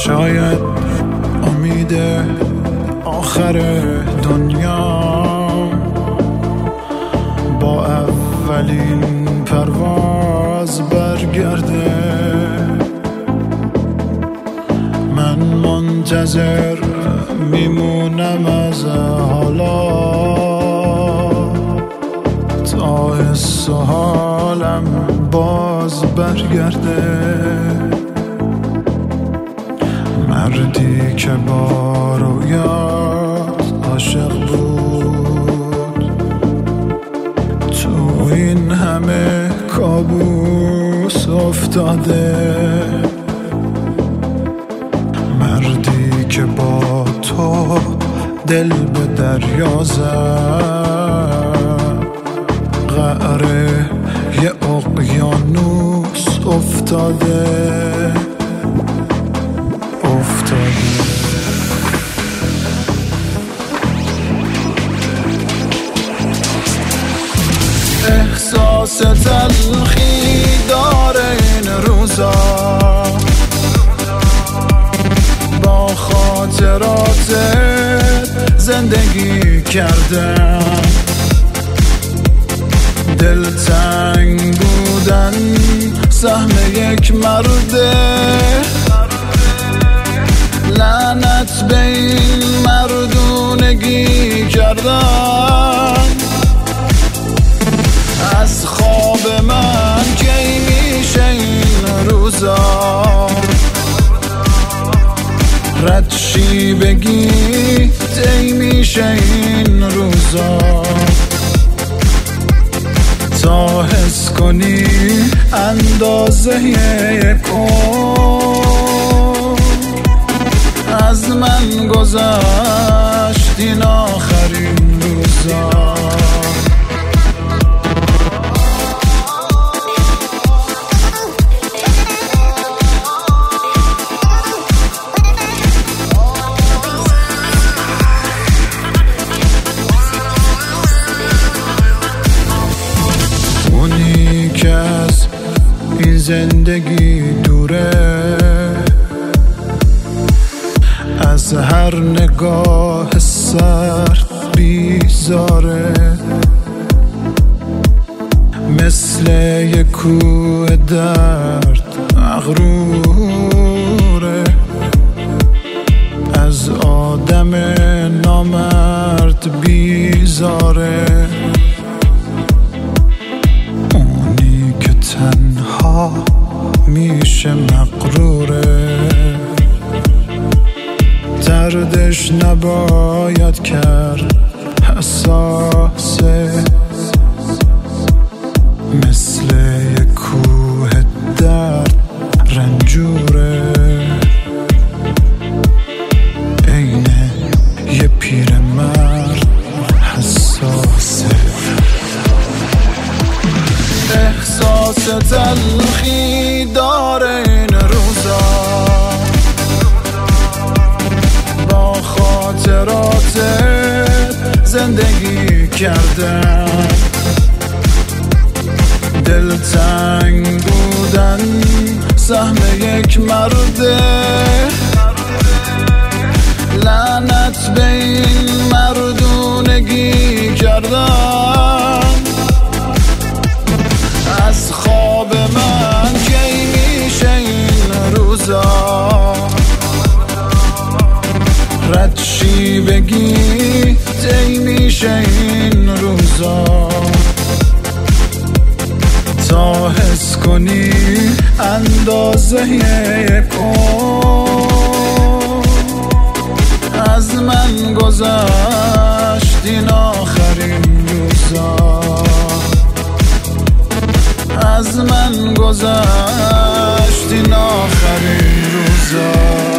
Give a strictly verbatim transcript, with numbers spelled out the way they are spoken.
شاید امید آخر دنیا با اولین پرواز برگرده. من منتظر میمونم از حالا تا حس و حالم باز برگرده. مردی که با رویات عاشق بود تو این همه کابوس افتاده. مردی که با تو دل به دریا زد قعر یه اقیانوس افتاده افتاده. احساس تلخی داره این روزا با خاطرات زندگی کردم. دلتنگ بودن سهم یک مرده، لعنت به این مردونگی کردن. از خواب من کی میشه این روزا رد شی بگی تی میشه این روزا تا حس کنی اندازه یک عمر از من گذشت این آخرین روزا. اونی که از این زندگی دوره، از هر نگاه سرد بیزاره، مثل یک کوه درد مغروره، از آدم نامرد بیزاره. اونی که تنها میشه مغروره، دردش نباید کرد حساسه، مثل یک کوه درد رنجوره، اینه یه پیرمرد حساسه. احساس تلخی داره این روزا با خاطرات زندگی کردم. دلتنگ بودن سهم یک مرده، لعنت به این مردونگی کردن. از خواب من کی میشه این روزا رد شی بگی تی میشه این روزا تا حس کنی اندازه یک عمر از من گذشت این آخرین روزا از من گذشت این آخرین روزا.